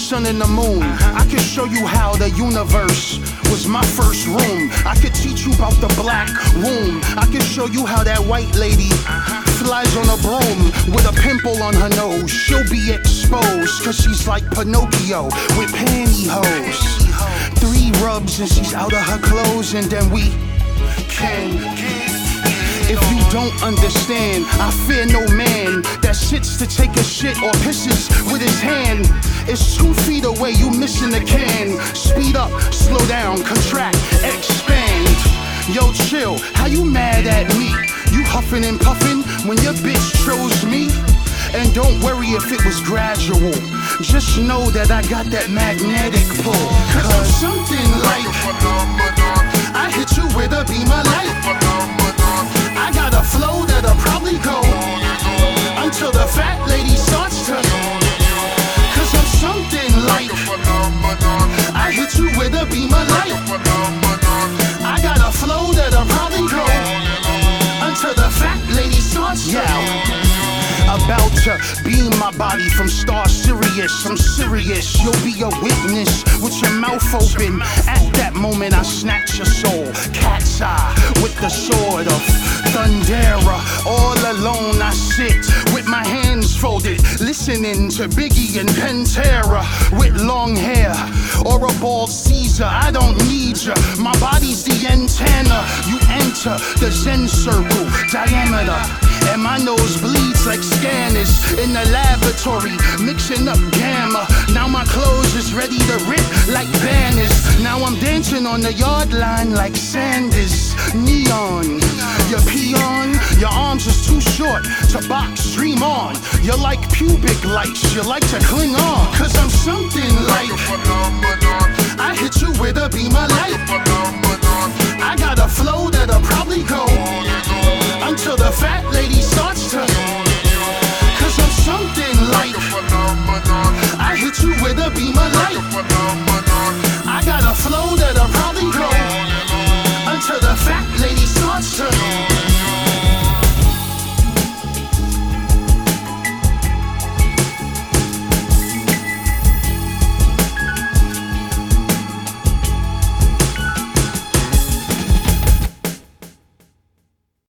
sun and the moon. I could show you how the universe was my first room. I could teach you about the black womb. I could show you how that white lady flies on a broom with a pimple on her nose. She'll be exposed, cause she's like Pinocchio with pantyhose. 3 rubs and she's out of her clothes, and then we can. If you don't understand, I fear no man that sits to take a shit or pisses with his hand. It's 2 feet away, you missing the can. Speed up, slow down, contract, expand. Yo, chill, how you mad at me? You huffing and puffing when your bitch chose me? And don't worry if it was gradual, just know that I got that magnetic pull. Cause I'm something like I hit you with a beam of light. I got a flow that'll probably go until the fat lady starts to. Cause I'm something like I hit you with a beam of light. I got a flow that'll probably go until the fat lady starts to. About to beam my body from Star Sirius. I'm serious, you'll be a witness with your mouth open. At that moment I snatch your soul. Cat's eye with the sword of Thundera. All alone I sit with my hands folded, listening to Biggie and Pantera. With long hair or a bald Caesar, I don't need ya. My body's the antenna. You enter the Zen circle diameter, and my nose bleeds like scanners in the laboratory, mixing up gamma. Now my clothes is ready to rip like banners. Now I'm dancing on the yard line like Sanders. Neon, your peon, your arms is too short to box, dream on. You're like pubic lights, you like to cling on. Cause I'm something like I hit you with a beam of light. I got a flow that'll probably go until the fat lady starts to. Cause I'm something like I hit you with a beam of light.